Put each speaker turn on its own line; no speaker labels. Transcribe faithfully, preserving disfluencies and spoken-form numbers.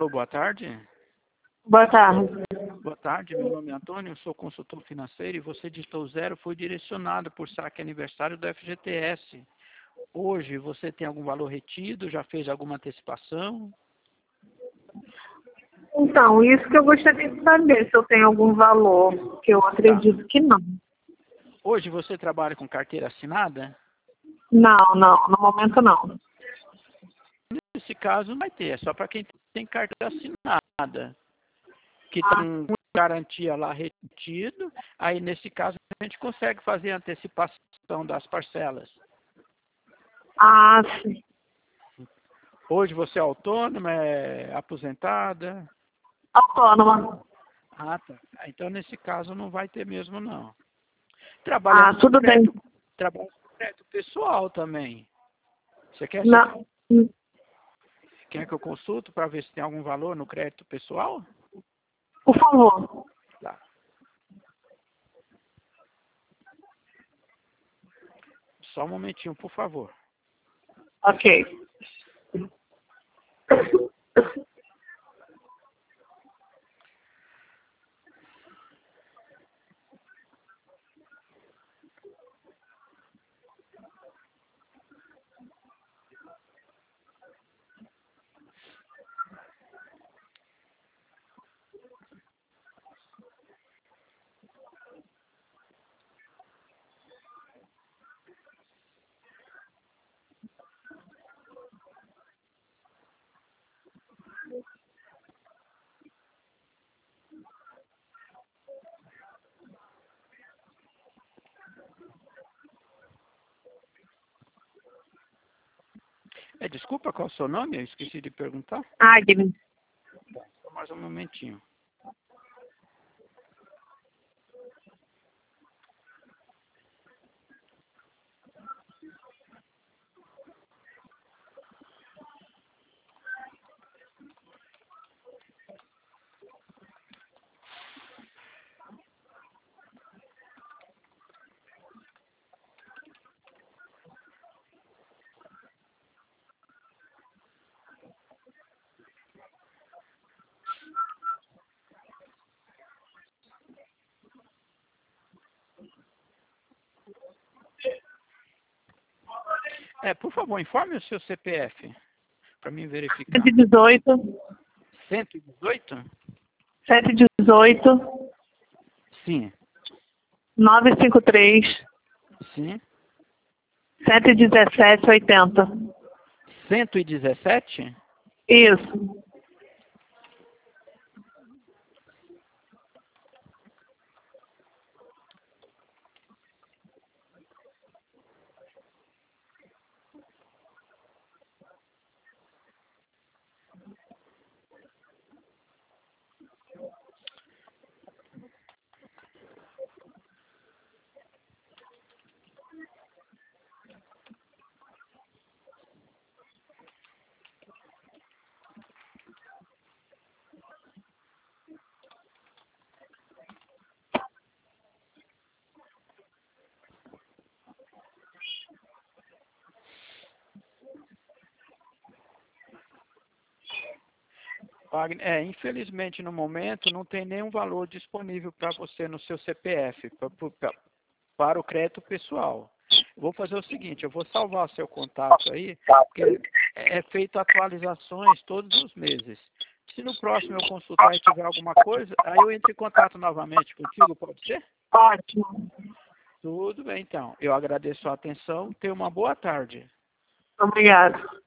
Alô, boa tarde.
Boa tarde.
Boa tarde, meu nome é Antônio, eu sou consultor financeiro e você digitou zero, foi direcionado por saque aniversário do F G T S. Hoje você tem algum valor retido, já fez alguma antecipação?
Então, isso que eu gostaria de saber, se eu tenho algum valor, que eu acredito
Tá.
que não.
Hoje você trabalha com carteira assinada?
Não, não, no momento não.
Nesse caso não vai ter, é só para quem tem carteira assinada, que
Ah,
tem garantia lá retido, aí nesse caso a gente consegue fazer a antecipação das parcelas.
ah, sim.
Hoje você é autônoma, é aposentada?
Autônoma.
Ah, tá. Então nesse caso não vai ter mesmo não.
Ah,
Trabalhamos com
tudo bem.
crédito, trabalhamos com crédito pessoal também. Você quer,
Não.
quer que eu consulto para ver se tem algum valor no crédito pessoal?
Por favor.
Tá. Só um momentinho, por favor.
Ok.
É, desculpa, qual é o seu nome? Eu esqueci de perguntar.
Agnes.
Só mais um momentinho. É, por favor, informe o seu C P F para mim verificar.
sete dezoito.
cento e dezoito?
sete dezoito.
Sim.
nove cinco três.
Sim.
sete dezessete oitenta.
cento e dezessete?
Isso.
Wagner, é, infelizmente no momento não tem nenhum valor disponível para você no seu C P F, pra, pra, para o crédito pessoal. Eu vou fazer o seguinte, eu vou salvar o seu contato aí, porque é feito atualizações todos os meses. Se no próximo eu consultar e tiver alguma coisa, aí eu entro em contato novamente contigo, pode ser?
Ótimo.
Tudo bem, então. Eu agradeço a atenção. Tenha uma boa tarde.
Obrigada.